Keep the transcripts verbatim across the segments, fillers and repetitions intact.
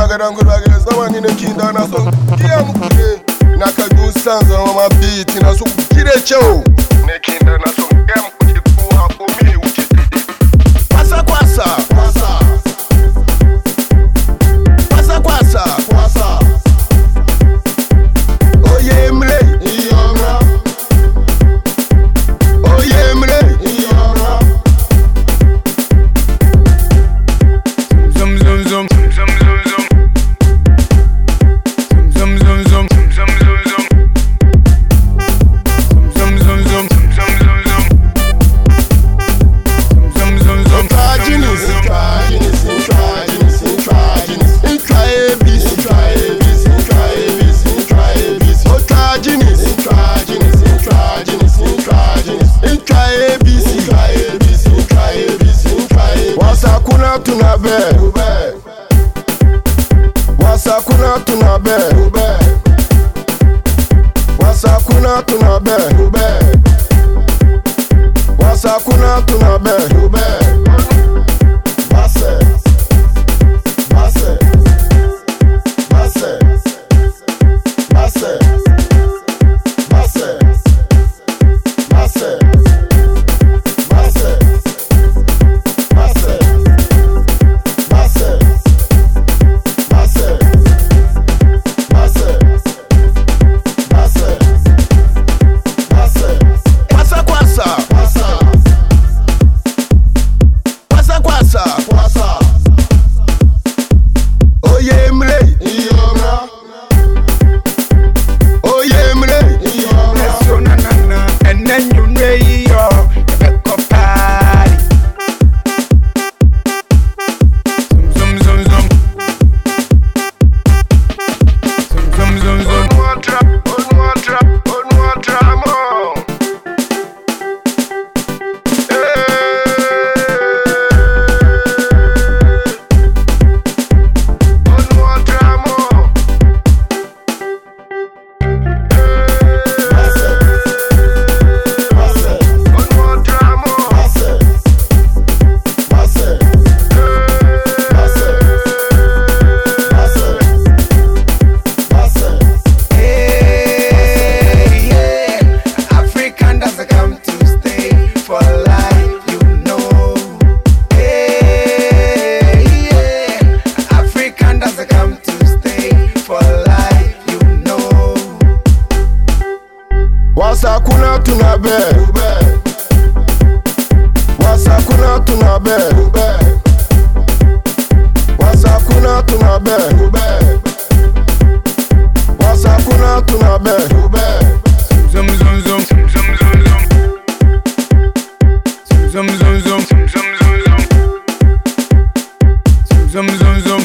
bagadan good bagadan someone in the kinda na so kia mukire na ka do sounds on my beat na so kire cheo ne kinda na so kia mukire ku ha ko mi uchi kwasa kwasa kwasa kwasa kwasa kwasa oye mre iyomra oye mre iyomra zum zum zum zum zum zum zum zum zum zum zum zum zum zum zum zum zum zum zum tragedies tragedies tragedies tragedies tragedies tragedies tragedies tragedies oh tragedies tragedies tragedies tragedies tragedies tragedies tragedies tragedies wasakuna tunabe wasakuna tunabe wasakuna tunabe wasakuna tunabe base base base base base base base base base wasakuna tunabe wasakuna tunabe wasakuna tunabe wasakuna tunabe zum zum zum zum zum zum zum zum zum zum zum zum zum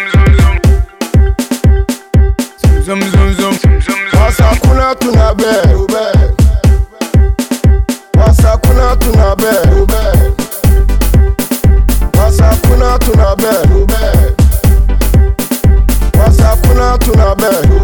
zum zum zum wasakuna tunabe wasakuna tunabe wasakuna tunabe wasakuna tunabe